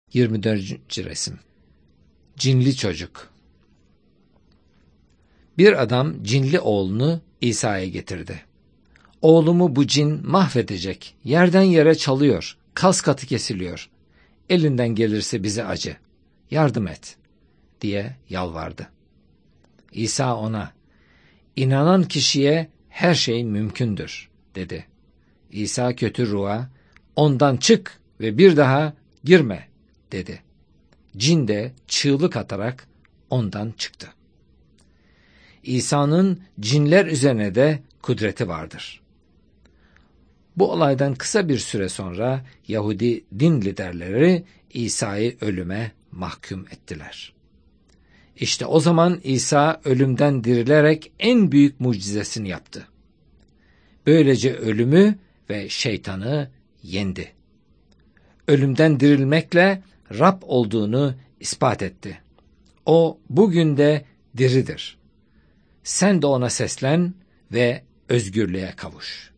24. resim. Cinli çocuk. Bir adam cinli oğlunu İsa'ya getirdi. "Oğlumu bu cin mahvedecek, yerden yere çalıyor, kas katı kesiliyor. Elinden gelirse bize acı, yardım et," diye yalvardı. İsa ona, "İnanan kişiye her şey mümkündür," dedi. İsa kötü ruha, "Ondan çık ve bir daha girme," dedi. Cin de çığlık atarak ondan çıktı. İsa'nın cinler üzerine de kudreti vardır. Bu olaydan kısa bir süre sonra Yahudi din liderleri İsa'yı ölüme mahkum ettiler. İşte o zaman İsa ölümden dirilerek en büyük mucizesini yaptı. Böylece ölümü ve şeytanı yendi. Ölümden dirilmekle Rab olduğunu ispat etti. O bugün de diridir. Sen de ona seslen ve özgürlüğe kavuş.